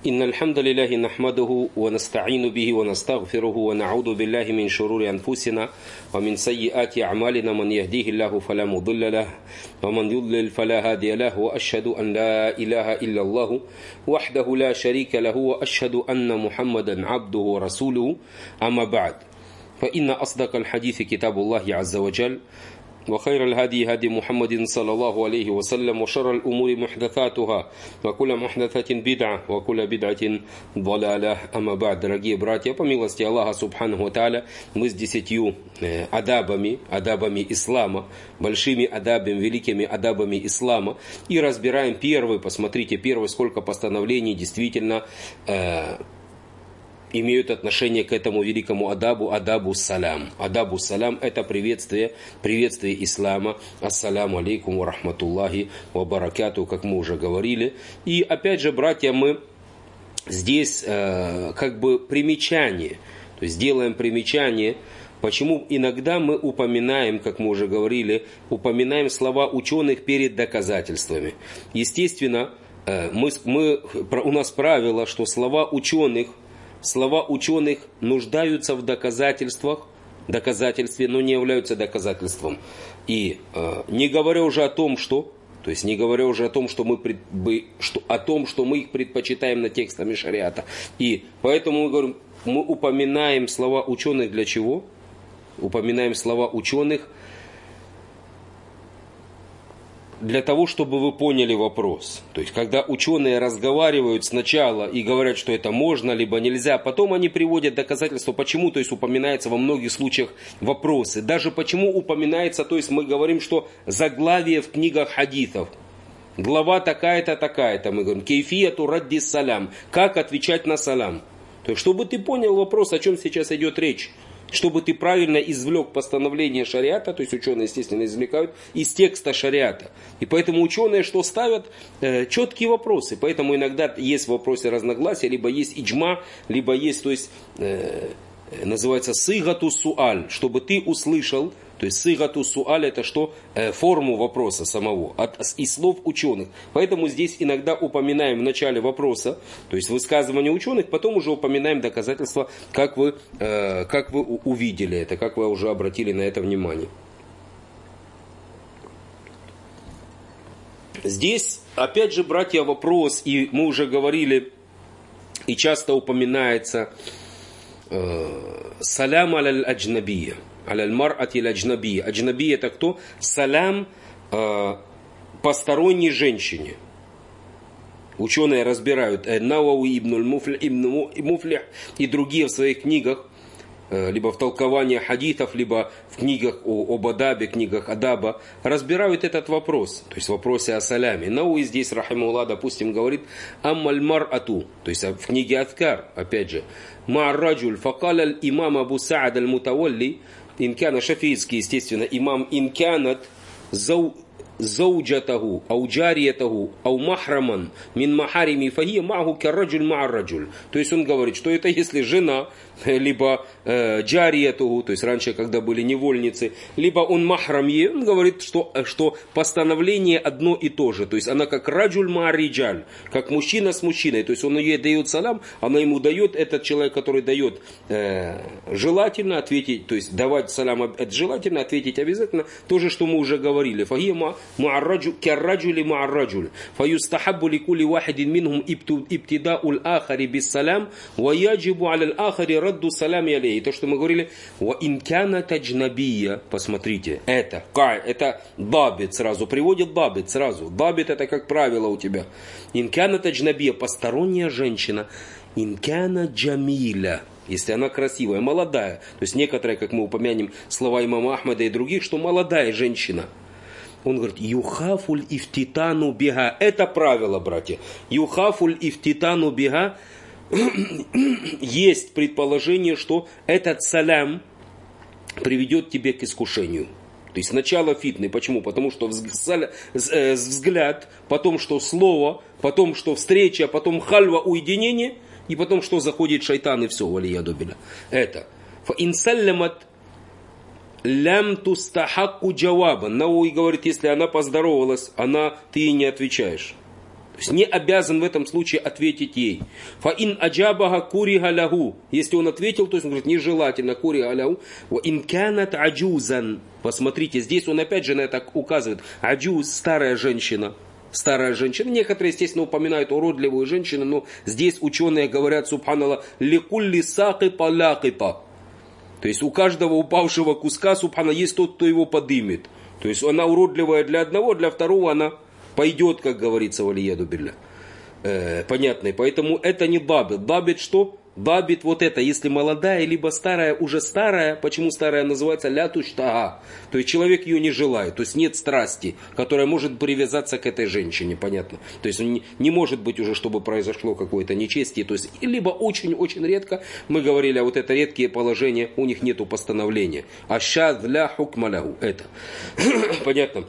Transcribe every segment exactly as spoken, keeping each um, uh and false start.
إن الحمد لله نحمده ونستعين به ونستغفره ونعوذ بالله من شرور أنفسنا ومن سيئات أعمالنا من يهديه الله فلا مضل له ومن يضلل فلا هادي له وأشهد أن لا إله إلا الله وحده لا شريك له وأشهد أن محمدا عبده ورسوله أما بعد فإن أصدق الحديث كتاب الله عز وجل وخير الهدي هدي محمد صلى الله عليه وسلم وشر الأمور محدثاتها وكل محدثة بدعة وكل بدعة ضلالة. أما بعد, дорогие братья, по милости Аллаха Субханаху ва Тааля, мы с десятью адабами, адабами ислама, большими адабами, великими адабами ислама, и разбираем первый, посмотрите, первый, сколько постановлений действительно э, имеют отношение к этому великому адабу, адабу салям. Адабу салям – это приветствие, приветствие ислама. Ассаляму алейкум ва рахматуллахи ва баракату, как мы уже говорили. И опять же, братья, мы здесь э, как бы примечание, то есть делаем примечание, почему иногда мы упоминаем, как мы уже говорили, упоминаем слова ученых перед доказательствами. Естественно, э, мы, мы, у нас правило, что слова ученых, Слова ученых нуждаются в доказательствах, доказательстве, но не являются доказательством. И э, не говоря уже о том, что, то есть не говоря уже о том, что мы пред, что, о том, что мы их предпочитаем над текстами шариата. И поэтому мы говорим, мы упоминаем слова ученых для чего? Упоминаем слова ученых для того, чтобы вы поняли вопрос. То есть, когда ученые разговаривают сначала и говорят, что это можно, либо нельзя, потом они приводят доказательства, почему, то есть, упоминается во многих случаях вопросы. Даже почему упоминается, то есть, мы говорим, что заглавие в книгах хадисов. Глава такая-то, такая-то, мы говорим, кейфияту радди салям, как отвечать на салам. То есть, чтобы ты понял вопрос, о чем сейчас идет речь. Чтобы ты правильно извлек постановление шариата, то есть ученые, естественно, извлекают из текста шариата. И поэтому ученые что ставят? Э, четкие вопросы. Поэтому иногда есть в вопросе разногласия, либо есть иджма, либо есть, то есть, э, называется сыгату суаль, чтобы ты услышал. То есть сыгату суаль это что? Э, форму вопроса самого, от, из слов ученых. Поэтому здесь иногда упоминаем в начале вопроса, то есть высказывание ученых, потом уже упоминаем доказательства, как вы, э, как вы увидели это, как вы уже обратили на это внимание. Здесь, опять же, братья, вопрос, и мы уже говорили, и часто упоминается э, салям аль аджнабия. Аль-мар'ати аль-аджнаби. Аджнаби это кто? Салям э, посторонней женщине. Ученые разбирают Науави ибн аль-Муфлих и другие в своих книгах, э, либо в толковании хадитов, либо в книгах о, об адабе, книгах адаба, разбирают этот вопрос, то есть в вопросе о саляме. Науи здесь, рахимуллах, допустим, говорит аммаль-мар'ату, то есть в книге Адкар, опять же, ма'ар-раджуль факаля аль-имам Абу Саад аль-Мутавалли. Инкана шафийский, естественно, имам инканат зау зауджатаху, ау джариятаху, ау махраман, мин махарими фахия маху карраджуль маарраджуль. То есть он говорит, что это если жена, либо э, джариятаху, то есть раньше, когда были невольницы, либо он махрам ей, он говорит, что, что постановление одно и то же. То есть она как раджуль маариджаль, как мужчина с мужчиной. То есть он ей дает салам, она ему дает, этот человек, который дает э, желательно ответить, то есть давать салам, это желательно ответить обязательно, то же, что мы уже говорили. Фахия كالرجل مع الرجل فيستحب لكل واحد منهم ابتداء الآخر بالسلام ويجب على الآخر رد السلام عليه. То, что мы говорили, وإن كانت أجنبية, посмотрите, это, это дабит сразу, приводит дабит сразу. Дабит это как правило у тебя. إن كانت أجنبية, посторонняя женщина. إن كانت جميلة, если она красивая, молодая. То есть некоторые, как мы упомянем, слова имама Ахмада и других, что молодая женщина. Он говорит, юхафуль ифтитану биха. Это правило, братья. Юхафуль ифтитану биха. Есть предположение, что этот салям приведет тебе к искушению. То есть сначала фитны. Почему? Потому что взгляд, потом что слово, потом что встреча, потом хальва, уединение, и потом что заходит шайтан и все, валияду билля. Это. Фа инсаллямат лям тустахакку джаваба. Науи говорит, если она поздоровалась, она, ты ей не отвечаешь. То есть не обязан в этом случае ответить ей. Фа ин аджабаха куриха лягу. Если он ответил, то есть он говорит, нежелательно куриха лягу. Ва ин канат аджузан. Посмотрите, здесь он опять же на это указывает. Аджуз, старая женщина. Старая женщина. Некоторые, естественно, упоминают уродливую женщину, но здесь ученые говорят, субханаллах, ликулли сакипа лакипа. То есть у каждого упавшего куска, субхана, есть тот, кто его подымет. То есть она уродливая для одного, для второго она пойдет, как говорится, валияду билля. Э, понятно. И поэтому это не дабит. Дабит что? Дабит вот это, если молодая, либо старая, уже старая. Почему старая называется лятуштага? То есть человек ее не желает. То есть нет страсти, которая может привязаться к этой женщине. Понятно. То есть не, не может быть уже, чтобы произошло какое-то нечестие. То есть либо очень-очень редко. Мы говорили, а вот это редкие положения, у них нету постановления. Ашад ля хукмалягу. Это. Понятно.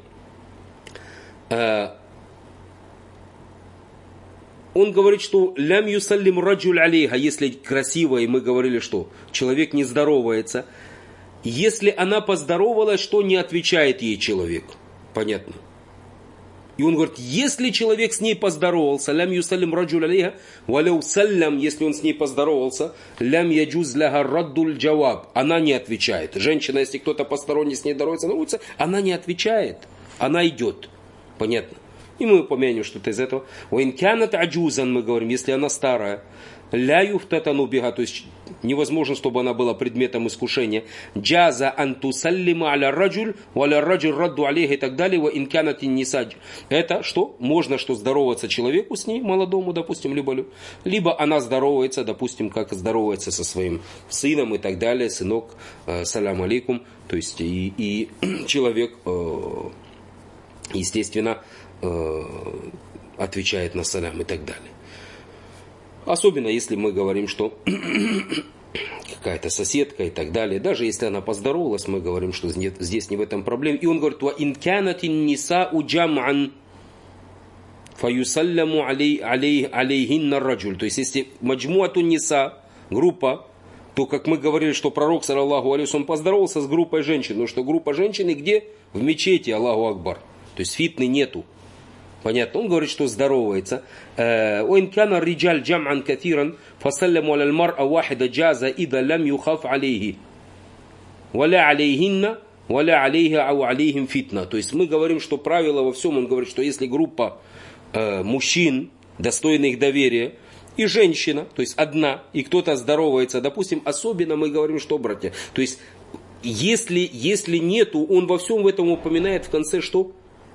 Он говорит, что лям юсаллим раджуль алейха, если красиво, и мы говорили, что человек не здоровается. Если она поздоровалась, что не отвечает ей человек. Понятно. И он говорит, если человек с ней поздоровался, лям юсаллим раджуль алейха, валяу саллям, если он с ней поздоровался, лям яджуз ляха раддуль джаваб, она не отвечает. Женщина, если кто-то посторонний с ней здоровается на улице, она не отвечает, она идет. Понятно. И мы упомянем что-то из этого. Уинкянат аджузан, мы говорим, если она старая. Ля юфтатану биха, то есть невозможно, чтобы она была предметом искушения. Джаза антусаллима аля раджуль, валя раджуль радду алейха и так далее. Уинкянат иннисадж. Это что? Можно что здороваться человеку с ней, молодому, допустим, либо, либо она здоровается, допустим, как здоровается со своим сыном и так далее. Сынок, э, салям алейкум. То есть и, и человек, э, естественно, отвечает на салям и так далее. Особенно если мы говорим, что какая-то соседка и так далее. Даже если она поздоровалась, мы говорим, что нет, здесь не в этом проблем. И он говорит, ва ин канатин нисау джам'ан фаюсалляму алейхинна раджуль. То есть если маджмуатун ниса, группа, то, как мы говорили, что пророк, саллаллаху алейхи, он поздоровался с группой женщин. Ну что группа женщин и где? В мечети, Аллаху Акбар. То есть фитны нету. Понятно. Он говорит, что здоровается. وإن كان الرجال جمعا كثيرا فسلموا على المرأة واحدة جاز إذا لم يخاف عليه ولا عليهن ولا عليها أو عليهم فتنة. То есть мы говорим, что правило во всем. Он говорит, что если группа э, мужчин, достойных доверия, и женщина, то есть одна, и кто-то здоровается, допустим, особенно мы говорим, что, братья, то есть если, если нету, он во всем в этом упоминает в конце, что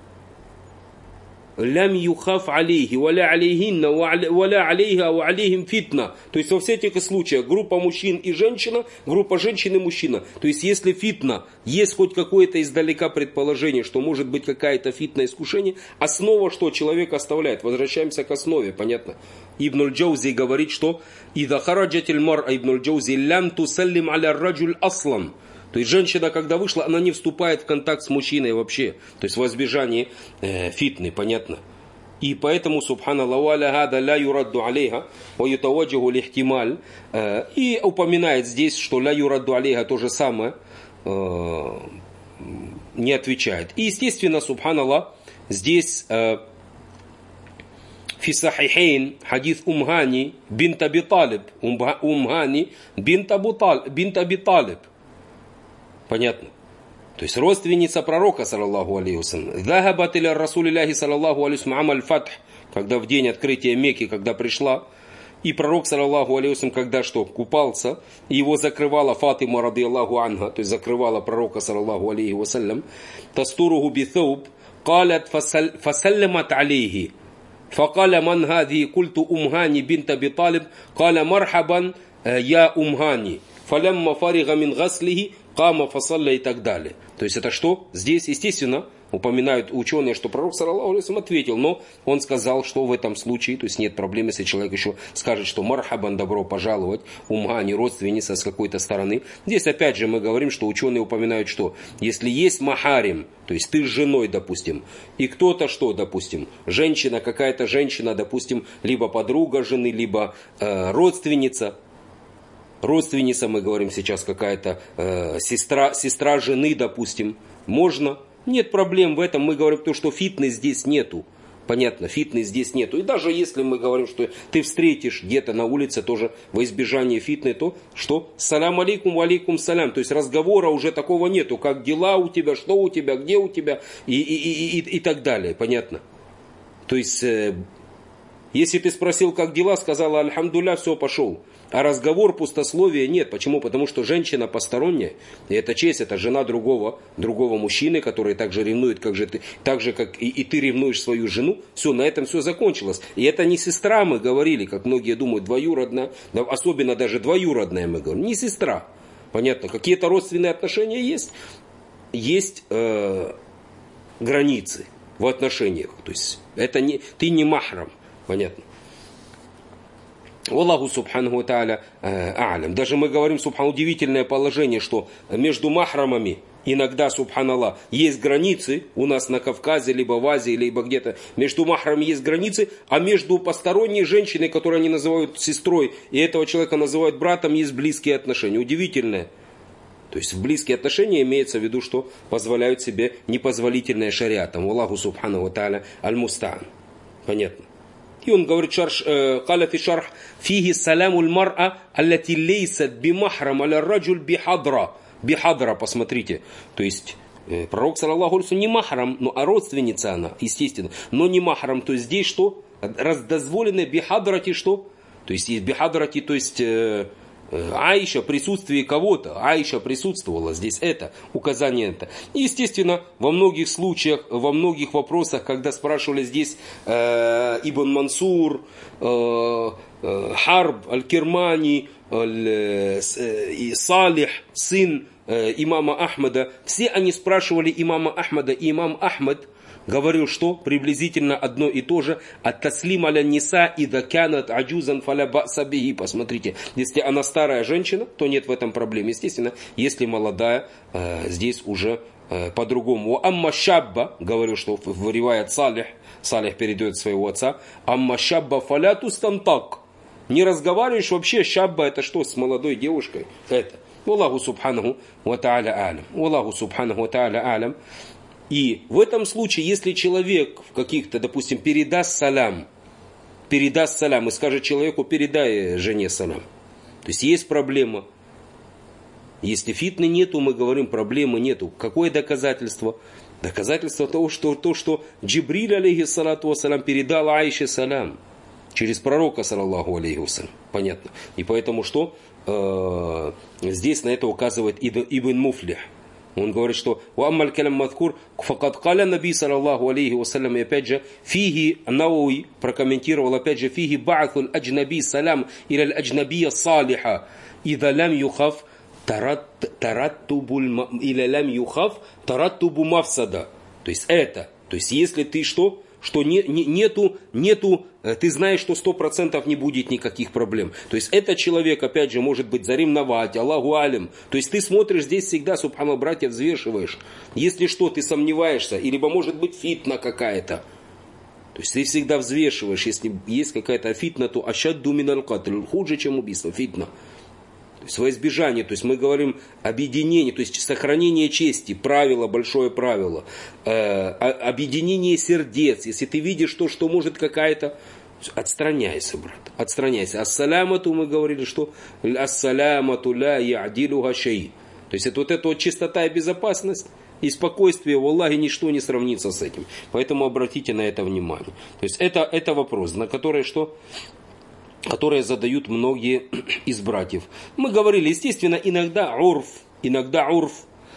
лям юхаф алейхи, валя алейхинна, валя алейха, ва алейхим фитна. То есть во всех этих случаях группа мужчин и женщина, группа женщин и мужчина. То есть если фитна, есть хоть какое-то издалека предположение, что может быть какая-то фитна искушение, основа что человек оставляет? Возвращаемся к основе, понятно? Ибн аль-Джаузи говорит, что «Ида хараджатиль мар'a Ибн аль-Джаузи лям тусаллим аля раджуль аслан». То есть женщина, когда вышла, она не вступает в контакт с мужчиной вообще. То есть в избежании э, фитны, понятно. И поэтому, субханаллаху аля хада ля юрадду алейха, ва ютаваджиху лихтималь. И упоминает здесь, что ля юрадду алейха то же самое, э, не отвечает. И естественно, субханаллах, здесь э, фи сахихейн хадис Умгани бинт Аби Талиб. Умгани бинт Аби Талиб. Понятно. То есть родственница пророка, саллаллаху алейхи вассалям. Захабат иля расулилляхи, саллаллаху алейхи вассалям, амаль фатх, когда в день открытия Мекки, когда пришла, и пророк, саллаллаху алейхи вассалям, когда что, купался, и его закрывала Фатима, радиаллаху анха, то есть закрывала пророка, саллаллаху алейхи вассалям, тастуругу бithawb, калят фасаллямат алейхи. فقال من هذه قلت أمهاني بنت أبي طالب قال مرحبا يا أمهاني فلما فرغ من غسله قام فصلى и так далее. То есть это что? Здесь, естественно, упоминают ученые, что пророк, саллаллаху алейхи вассалям, ответил, но он сказал, что в этом случае, то есть нет проблем, если человек еще скажет, что мархабан, добро пожаловать, умгани, родственница с какой-то стороны. Здесь опять же мы говорим, что ученые упоминают, что если есть махарим, то есть ты с женой, допустим, и кто-то что, допустим, женщина, какая-то женщина, допустим, либо подруга жены, либо э, родственница, родственница, мы говорим сейчас, какая-то э, сестра, сестра жены, допустим, можно. Нет проблем в этом. Мы говорим то, что фитны здесь нету. Понятно, фитны здесь нету. И даже если мы говорим, что ты встретишь где-то на улице тоже во избежание фитны, то что? Салям алейкум, ва алейкум салям. То есть разговора уже такого нету. Как дела у тебя, что у тебя, где у тебя и, и, и, и, и так далее. Понятно? То есть, э, если ты спросил, как дела, сказала альхамдулля, все, пошел. А разговор, пустословия нет. Почему? Потому что женщина посторонняя, и это честь, это жена другого, другого мужчины, который также ревнует, как же ты, так же, как и, и ты ревнуешь свою жену. Все, на этом все закончилось. И это не сестра, мы говорили, как многие думают, двоюродная, особенно даже двоюродная, мы говорим, не сестра. Понятно, какие-то родственные отношения есть. Есть э, границы в отношениях. То есть это не, ты не махрам. Понятно. Аллаху субханаху ва тааля а'лям. Даже мы говорим, субхан, удивительное положение, что между махрамами иногда, субханаллах, есть границы, у нас на Кавказе, либо в Азии, либо где-то, между махрамами есть границы, а между посторонней женщиной, которую они называют сестрой, и этого человека называют братом, есть близкие отношения. Удивительное. То есть в близкие отношения имеется в виду, что позволяют себе непозволительное шариатом. Аллаху субханаху ва тааля аль-муста'ан. Понятно. И он говорит, قال في شرح فيه سلام المرأة التي ليست بمحرم على الرجل بحضرة. بحضرة, посмотрите. То есть пророк, саллаллаху алейхи ва саллям, не махрам, но а родственница она, естественно. Но не махрам, то есть здесь что? Раздозволенное бихадрати что? То есть есть бихадрати, то есть Аиша, присутствие кого-то. Аиша присутствовала здесь, это, указание это. И, естественно, во многих случаях, во многих вопросах, когда спрашивали здесь э, Ибн Мансур, э, э, Харб, Аль-Кирмани, э, э, Салих, сын э, имама Ахмада, все они спрашивали имама Ахмада, и имам Ахмад говорил, что приблизительно одно и то же. Ат-таслим аля ниса ида кянат аджузан фаля ба'са бихи. Посмотрите, если она старая женщина, то нет в этом проблем. Естественно, если молодая, э, здесь уже э, по-другому. Амма шабба, говорил, что в риваят Салих, Салих передает своего отца, амма шабба фаля тустантак. Не разговариваешь вообще, шабба это что, с молодой девушкой? Это. Аллаху субханаху ва тааля а'лям. Аллаху субханаху ва тааля а'лям. И в этом случае, если человек в каких-то, допустим, передаст салям, передаст салям и скажет человеку, передай жене салям. То есть есть проблема. Если фитны нету, мы говорим, проблемы нету. Какое доказательство? Доказательство того, что то, что Джибриль, алейхиссалату вассалям, передал Аише салям через пророка, саллаллаху алейхи вассалям. Понятно. И поэтому что? Э, здесь на это указывает Ибн Муфлих. Он говорит, что «Уаммаль калям мадхур факад каля наби саллаллаху алейхи вассалям». И опять же, фиги Науи прокомментировал, опять же, фиги ба'атхуль аджнаби салям иля аджнабия салиха ида лям юхав тараттубу иля лям юхав тараттубу мафсада. То есть это, то есть если ты что? Что не, не, нету, нету, ты знаешь, что сто процентов не будет никаких проблем. То есть этот человек, опять же, может быть заревновать, Аллаху алим. То есть ты смотришь здесь всегда, субхана, братья, взвешиваешь. Если что, ты сомневаешься, или может быть фитна какая-то. То есть ты всегда взвешиваешь, если есть какая-то фитна, то ашадду миналь катль, хуже, чем убийство, фитна. То есть во избежание, то есть мы говорим объединение, то есть сохранение чести, правило, большое правило, э, объединение сердец. Если ты видишь то, что может какая-то, отстраняйся, брат, отстраняйся. Ассалямату, мы говорили, что ассалямату ля я'дилуха шей. То есть это вот эта вот чистота и безопасность и спокойствие, в Аллахе ничто не сравнится с этим. Поэтому обратите на это внимание. То есть это, это вопрос, на который что... которые задают многие из братьев. Мы говорили, естественно, иногда урф, иногда урф,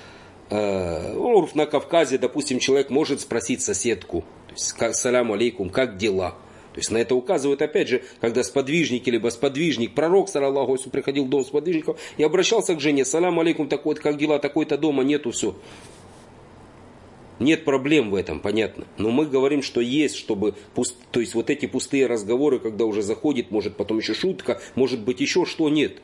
э, урф на Кавказе, допустим, человек может спросить соседку, то есть, как, саляму алейкум, как дела? То есть на это указывают, опять же, когда сподвижник, либо сподвижник, пророк, саллаллаху алейхи, приходил в дом сподвижников и обращался к жене, саляму алейкум, такой, как дела, такой-то дома нету, все. Нет проблем в этом, понятно. Но мы говорим, что есть, чтобы... Пуст... То есть вот эти пустые разговоры, когда уже заходит, может потом еще шутка, может быть еще что, нет.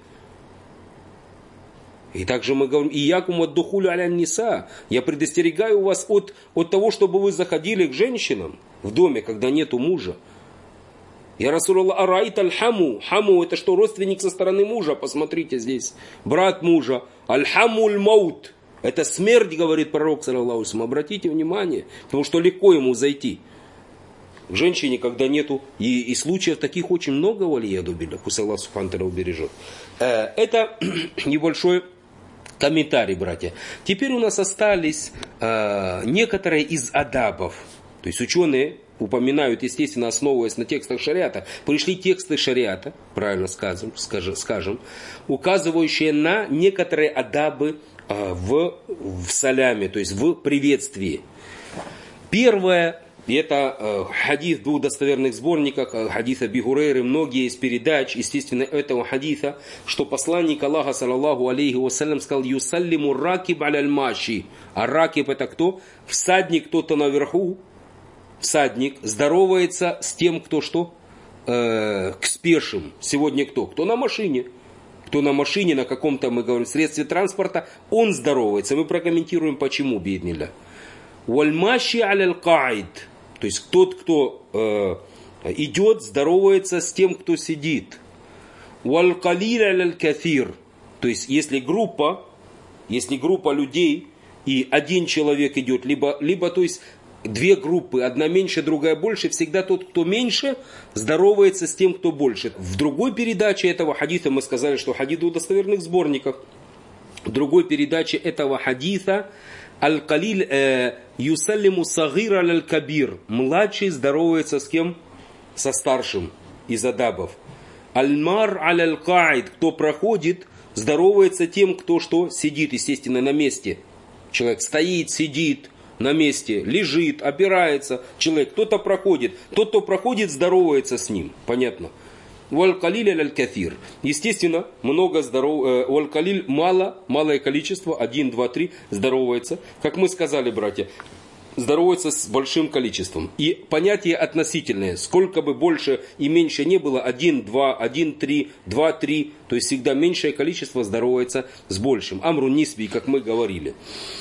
И также мы говорим, и якум ад духулю аля ниса. Я предостерегаю вас от, от того, чтобы вы заходили к женщинам в доме, когда нету мужа. Я Расулаллах, араит аль-хаму. Хаму это что, родственник со стороны мужа? Посмотрите здесь. Брат мужа. Аль-хаму аль-маут. Это смерть, говорит пророк, саллаллаху алейхи ва саллям. Обратите внимание, потому что легко ему зайти. к женщине, когда нету, и, и случаев таких очень много, валияду билля, пусть Аллах субхану ва тааля убережет. Это небольшой комментарий, братья. Теперь у нас остались э, некоторые из адабов. То есть ученые упоминают, естественно, основываясь на текстах шариата. Пришли тексты шариата, правильно скажем, скажем, скажем указывающие на некоторые адабы э, в, в саляме, то есть в приветствии. Первое. И это э, хадис в двух достоверных сборниках, э, хадис Аби Хурейры, многие из передач, естественно, этого хадиса, что посланник Аллаха, саллаллаху алейхи вассалям, сказал: «Юсаллиму ракиб аляль маши». А ракиб это кто? Всадник, кто-то наверху, всадник, здоровается с тем, кто что? Э, к спешим. Сегодня кто? Кто на машине. Кто на машине, на каком-то, мы говорим, средстве транспорта, он здоровается. Мы прокомментируем, почему, биднилля. «Вальмаши аляль каид». То есть тот, кто э, идет, здоровается с тем, кто сидит. Валь калиль аляль кафир. То есть если группа, если группа людей и один человек идет, либо, либо то есть две группы, одна меньше, другая больше, всегда тот, кто меньше, здоровается с тем, кто больше. В другой передаче этого хадиса мы сказали, что хадис в достоверных сборниках. В другой передаче этого хадиса Аль-Калиль юсаллиму сагир аль-кабир. Младший здоровается с кем? Со старшим из адабов. Аль-мар аль-каид. Кто проходит, здоровается тем, кто что? Сидит, естественно, на месте. Человек стоит, сидит на месте, лежит, опирается. Человек, кто-то проходит. Тот, кто проходит, здоровается с ним. Понятно? Валь-калиль аль-кафир. Естественно, много здоров... Валь-калиль мало, малое количество, один, два, три, здоровается. Как мы сказали, братья, здоровается с большим количеством. И понятие относительное. Сколько бы больше и меньше не было, один, два, один, три, два, три, то есть всегда меньшее количество здоровается с большим. Амру нисби, как мы говорили.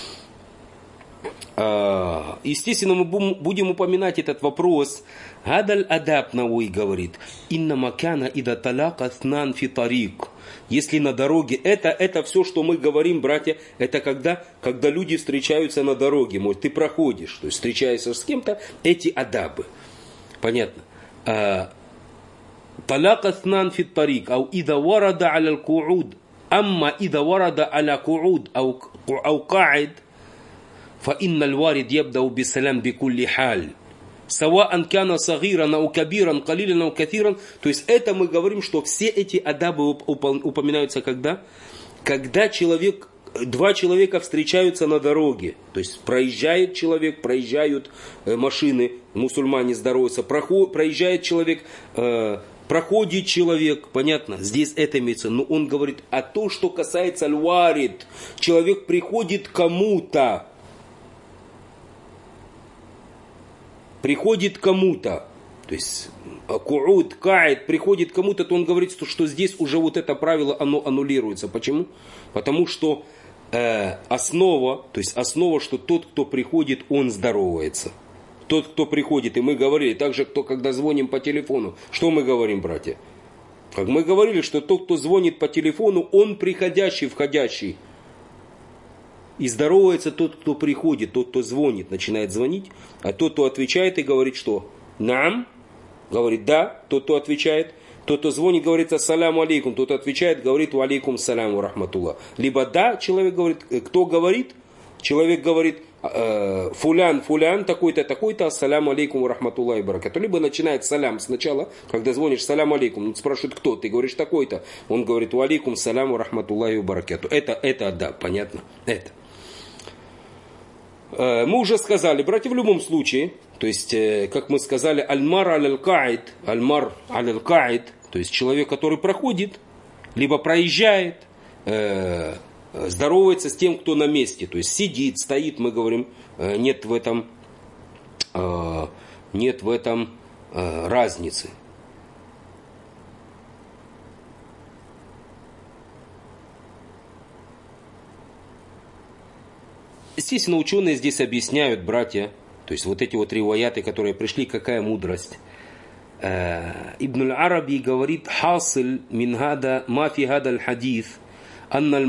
Естественно, мы будем упоминать этот вопрос. Гадаль адаб Науи говорит: инна макана ида таляка снан фи тарик. Если на дороге, это, это все, что мы говорим, братья, это когда, когда люди встречаются на дороге. Может, ты проходишь, то есть встречаешься с кем-то, эти адабы. Понятно. Таляка снан фи тарик. Ау ида варада аля кууд. Амма ида варада аля кууд. Ау каид. فإن الوارد يبدأ بالسلام بكل حال سواء كان صغيرا أو كبيرا قليلا أو كثيرا. То есть это мы говорим, что все эти адабы упоминаются когда? Когда человек, два человека встречаются на дороге. То есть проезжает человек, проезжают машины, мусульмане здороваются, проезжает человек, проходит человек, понятно, здесь это имеется. Но он говорит, а то, что касается аль-варид, человек приходит кому-то, приходит кому-то, то есть кууд, каид, приходит кому-то, то он говорит, что, что здесь уже вот это правило, оно аннулируется. Почему? Потому что э, основа, то есть основа, что тот, кто приходит, он здоровается. Тот, кто приходит, и мы говорили, также, кто, когда звоним по телефону, что мы говорим, братья? Как мы говорили, что тот, кто звонит по телефону, он приходящий, входящий. И здоровается тот, кто приходит, тот, кто звонит, начинает звонить, а тот, кто отвечает и говорит, что «нам», говорит «да», тот, кто отвечает, тот, кто звонит, говорит «ассаляму алейкум», тот, кто отвечает, говорит «ва алейкум саляму рахматуллах». Либо «да», человек говорит, кто говорит, человек говорит «фулян, фулян, такой-то, такой-то, ассаляму алейкум рахматуллах и баракату». Либо начинает салям сначала, когда звонишь «салям алейкум», он спрашивает «кто?», ты говоришь «такой-то», он говорит «ва алейкум саляму рахматуллах и баракату». Это, это «да», понятно? Это. Мы уже сказали, братья, в любом случае, то есть, как мы сказали, аль-мар аль-каид, аль-мар аль-каид, то есть человек, который проходит, либо проезжает, э, здоровается с тем, кто на месте, то есть сидит, стоит, мы говорим, э, нет в этом, э, нет в этом э, разницы. Естественно, ученые здесь объясняют, братья, то есть вот эти вот риваяты, которые пришли, какая мудрость. Ибн аль-Араби говорит, «Хасиль мин хада, ма фи хада аль-хадис, анна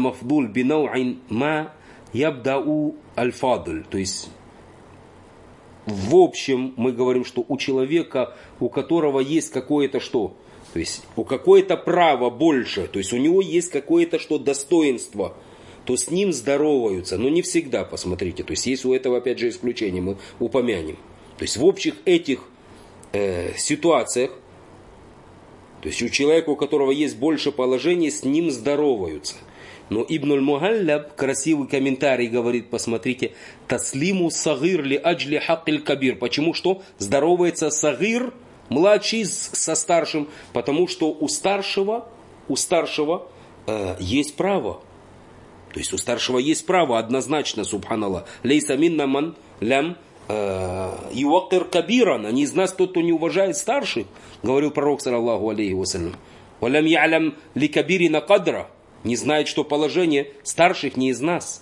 в общем мы говорим, что у человека, у которого есть какое-то что? То есть у какое-то право больше, то есть у него есть какое-то что достоинство, то с ним здороваются. Но не всегда, посмотрите. То есть есть у этого опять же исключение, мы упомянем. То есть в общих этих э, ситуациях, то есть у человека, у которого есть больше положений, с ним здороваются. Но Ибн аль-Мухаллаб, красивый комментарий, говорит, посмотрите, таслиму сагир ли аджли хакиль кабир. Почему что? Здоровается сагир, младший со старшим, потому что у старшего, у старшего э, есть право. То есть у старшего есть право, однозначно, субханаллах. Лейса минна ман лям ювакир кабиран. Не из нас тот, кто не уважает старших, говорил пророк, саллаллаху алейхи вассалям. Валям ялям ли кабирина кадра. Не знает, что положение старших не из нас.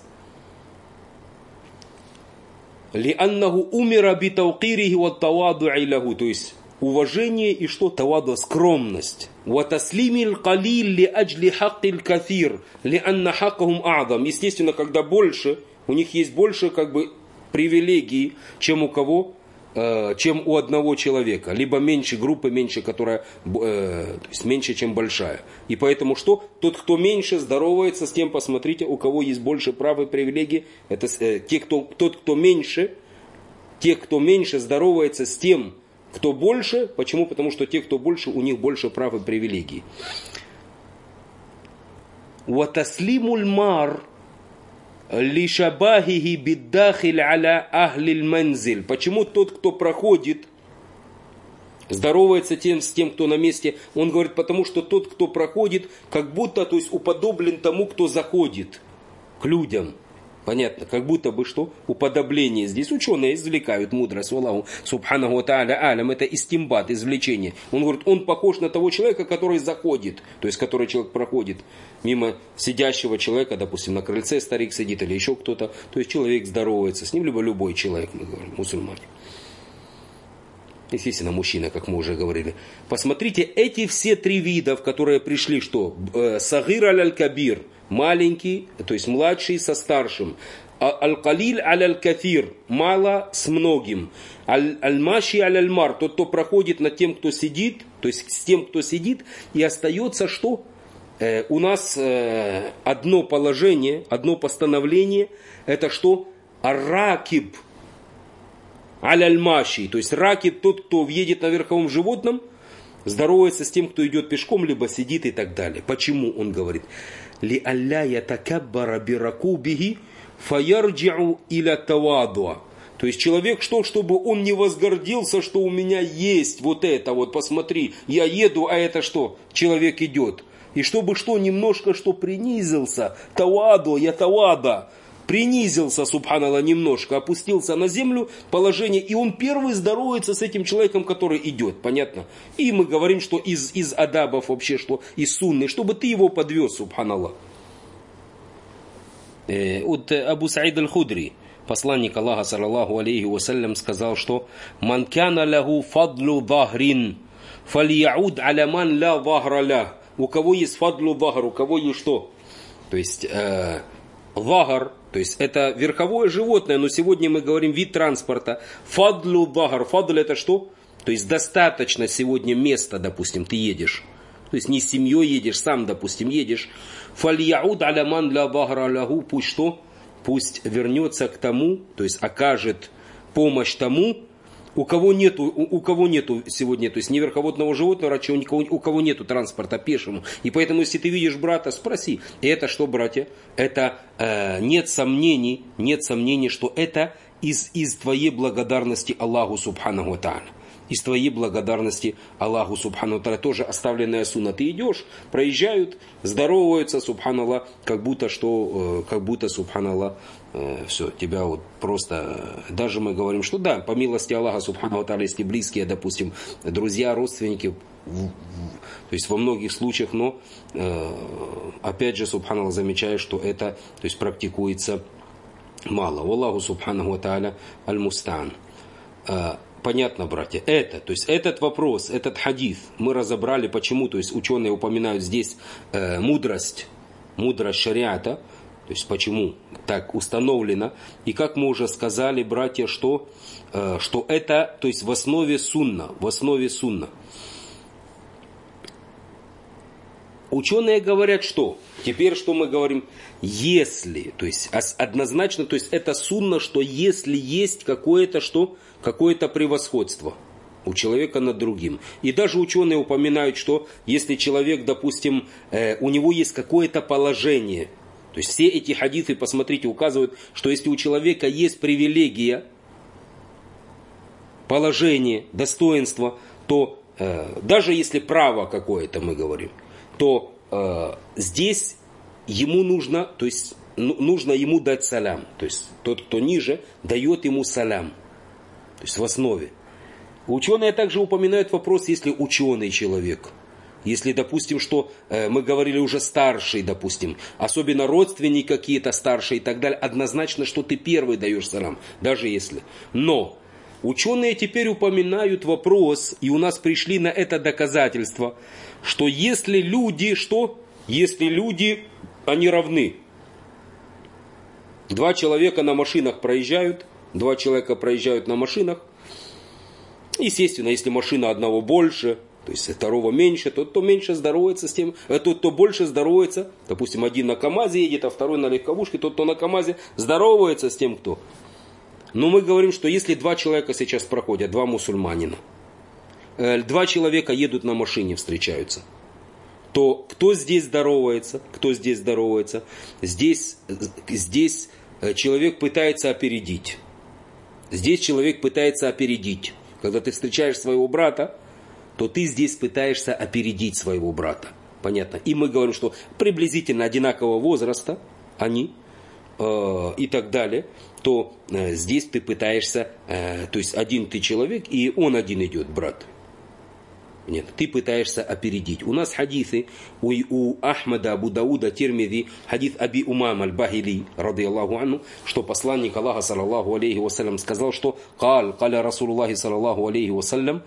Ли аннаху умира би таукирихи ва таваду'i лаху. То есть уважение и что? Таваду, скромность. Ва таслимил калил ли аджли хаккиль кафир. Ли анна хаккахум а'дам. Естественно, когда больше, у них есть больше как бы привилегий, чем у кого? Чем у одного человека, либо меньше группы, меньше, которая, э, то есть меньше, чем большая. И поэтому что? Тот, кто меньше здоровается с тем, посмотрите, у кого есть больше прав и привилегий, это э, те, кто, тот, кто меньше, те, кто меньше здоровается с тем, кто больше. Почему? Потому что те, кто больше, у них больше прав и привилегий. Ватаслимуль мар лишабахихи биддахиль аля ахлиль манзиль. Почему тот, кто проходит, здоровается тем, с тем, кто на месте? Он говорит, потому что тот, кто проходит, как будто, то есть уподоблен тому, кто заходит к людям. Понятно, как будто бы что? Уподобление. Здесь ученые извлекают мудрость. Аллаху субханаху ва тааля алям. Это истимбат, извлечение. Он говорит, он похож на того человека, который заходит. То есть, который человек проходит мимо сидящего человека, допустим, на крыльце старик сидит или еще кто-то. То есть, человек здоровается с ним, либо любой человек, мы говорим, мусульмане. Естественно, мужчина, как мы уже говорили. Посмотрите, эти все три вида, в которые пришли, что? Сагир аль-кабир. Маленький, то есть младший со старшим. Аль-калиль аль-кафир, мало с многим. Аль-маши аль-мар, тот, кто проходит над тем, кто сидит, то есть с тем, кто сидит, и остается что? Э, у нас э, одно положение, одно постановление, это что? Ар-ракиб аль-маши, то есть ракиб, тот, кто въедет на верховом животном, здоровается с тем, кто идет пешком, либо сидит и так далее. Почему он говорит? Ли алля ятакаббара биракубихи фаярджи'у иля тавадуа. То есть человек что, чтобы он не возгордился, что у меня есть вот это, вот посмотри, я еду, а это что? Человек идет. И чтобы что, немножко что принизился, таваду, я тавада, принизился, субханаллах, немножко, опустился на землю, положение, и он первый здоровается с этим человеком, который идет, понятно? И мы говорим, что из, из адабов вообще, что из сунны, чтобы ты его подвез, субханаллах. Э, вот Абу Саид аль-Худри, посланник Аллаха, саллаллаху алейхи вассалям, сказал, что «Ман кяна лаху фадлу захрин, фальяуд аля ман ла захра ля». У кого есть фадлу захр, у кого есть что? То есть... Э, Вагар, то есть это верховое животное, но сегодня мы говорим вид транспорта. Фадлу вагар. Фадл это что? То есть достаточно сегодня места, допустим, ты едешь. То есть не с семьей едешь, сам, допустим, едешь. Фальяуд аляман ля вагара лягу. Пусть что? Пусть вернется к тому, то есть окажет помощь тому, у кого нету, у, у кого нету сегодня, то есть не верховодного животного, раньше у, никого, у кого нету транспорта пешему. И поэтому, если ты видишь брата, спроси. И это что, братья? Это э, нет сомнений, нет сомнений, что это из, из твоей благодарности Аллаху субханаху ва тааля. Из твоей благодарности Аллаху субхану та'аля, тоже оставленная сунна. Ты идешь, проезжают, здороваются, субханаллах, как будто что, как будто, субханаллах, все, тебя вот просто, даже мы говорим, что да, по милости Аллаха субхану та'аля, если близкие, допустим, друзья, родственники, то есть во многих случаях, но опять же, субханаллах, замечаю, что это, то есть практикуется мало. Аллаху субхану та'аля аль-муста'ан. Понятно, братья, это, то есть этот вопрос, этот хадис мы разобрали, почему, то есть ученые упоминают здесь э, мудрость, мудрость шариата, То есть почему так установлено. И как мы уже сказали, братья, что, э, что это, то есть в основе сунна, в основе сунна. Ученые говорят, что? Теперь что мы говорим? Если, то есть однозначно, то есть это сунна, что если есть какое-то что? Какое-то превосходство у человека над другим. И даже ученые упоминают, что если человек, допустим, э, у него есть какое-то положение, то есть все эти хадисы, посмотрите, указывают, что если у человека есть привилегия, положение, достоинство, то э, даже если право какое-то мы говорим, то э, здесь ему нужно, то есть ну, нужно ему дать салям. То есть тот, кто ниже, дает ему салям. То есть в основе. Ученые также упоминают вопрос, если ученый человек. Если, допустим, что э, мы говорили уже старший, допустим, особенно родственники какие-то старшие и так далее, однозначно, что ты первый даешь салам, даже если. Но ученые теперь упоминают вопрос, и у нас пришли на это доказательство, что если люди, что? Если люди, они равны. Два человека на машинах проезжают, два человека проезжают на машинах. Естественно, если машина одного больше, то есть второго меньше, тот, кто меньше здоровается с тем, а тот, кто больше здоровается, допустим, один на КамАЗе едет, а второй на легковушке, тот, кто на КамАЗе, здоровается с тем, кто. Но мы говорим, что если два человека сейчас проходят, два мусульманина, два человека едут на машине, встречаются, то кто здесь здоровается, кто здесь здоровается, здесь, здесь человек пытается опередить. Здесь человек пытается опередить. Когда ты встречаешь своего брата, то ты здесь пытаешься опередить своего брата. Понятно? И мы говорим, что приблизительно одинакового возраста они э, и так далее, то э, здесь ты пытаешься, э, то есть один ты человек, и он один идет, брат. Нет, ты пытаешься опередить. У нас хадисы у, у Ахмада, Абу Дауда, Тирмизи, хадис Аби Умам аль-Бахили, ради Аллаху анну, что посланник Аллаха, саллаллаху алейхи вассалям, сказал, что «Кал, каля Расулуллахи, саллаллаху алейхи вассалям,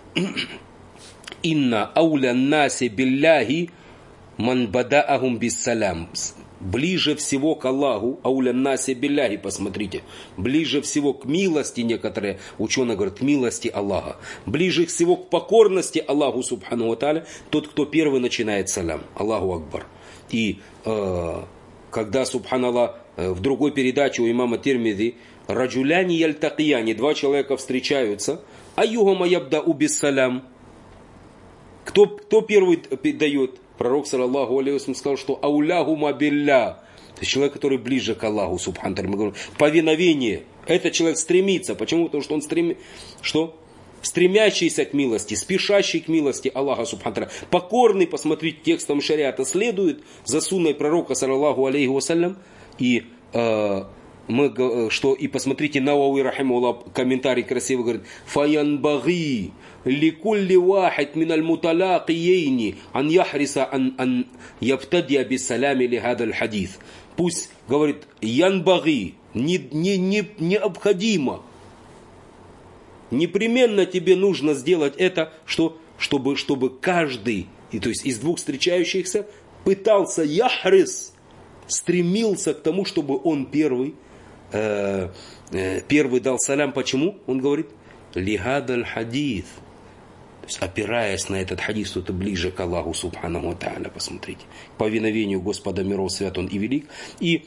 инна ауля наси билляхи ман бадаахум биссалям». Ближе всего к Аллаху, ауля наси билляхи, посмотрите, ближе всего к милости, некоторые ученые говорят, к милости Аллаха, ближе всего к покорности Аллаху, субхану ва тааля, тот, кто первый начинает салям, Аллаху Акбар. И э, когда, субханаллах, в другой передаче у имама Тирмизи, раджуляни яльтакияни, два человека встречаются, айюхама ябдау биссалям, кто, кто первый дает? Пророк, саллаллаху алейхи ва саллям, сказал, что ауляхума билля, то есть человек, который ближе к Аллаху, субхану ва тааля, мы говорим, повиновение. Этот человек стремится. Почему? Потому что он стремится, что? Стремящийся к милости, спешащий к милости Аллаха, субхану ва тааля, покорный, посмотрите, текстом шариата следует за сунной пророка, саллаллаху алейхи ва саллям, и э, мы, что, и посмотрите, Науави рахимахуллах, комментарий красивый, говорит, фаянбаги ликулли вахид миналь муталакиейни ан яхриса ан, ан ябтадия биссалями ли хадаль хадис. Пусть, говорит, янбаги, не, не, не, необходимо, непременно тебе нужно сделать это, что, чтобы, чтобы каждый, и, то есть из двух встречающихся, пытался яхрис, стремился к тому, чтобы он первый, э, э, первый дал салям. Почему? Он говорит, лихадаль хадис. То есть, опираясь на этот хадис, что-то ближе к Аллаху, субхану ва тааля, посмотрите. По повиновению Господа миров, свят он и велик. И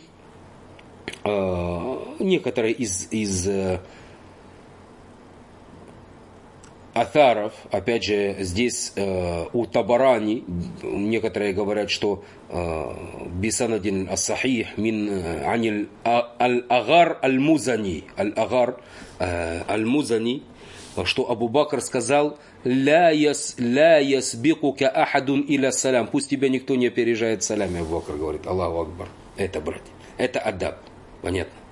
э, некоторые из, из э, атаров, опять же, здесь э, у Табарани, некоторые говорят, что бисанадин ас-сахих мин анил аль-агар аль-музани, аль-агар аль-музани, что Абу Бакр сказал, ля яс ля ясбикука ахадун иля салям, пусть тебя никто не опережает салями. Абу Бакр говорит, Аллаху Акбар. Это, братья, это адаб, понятно.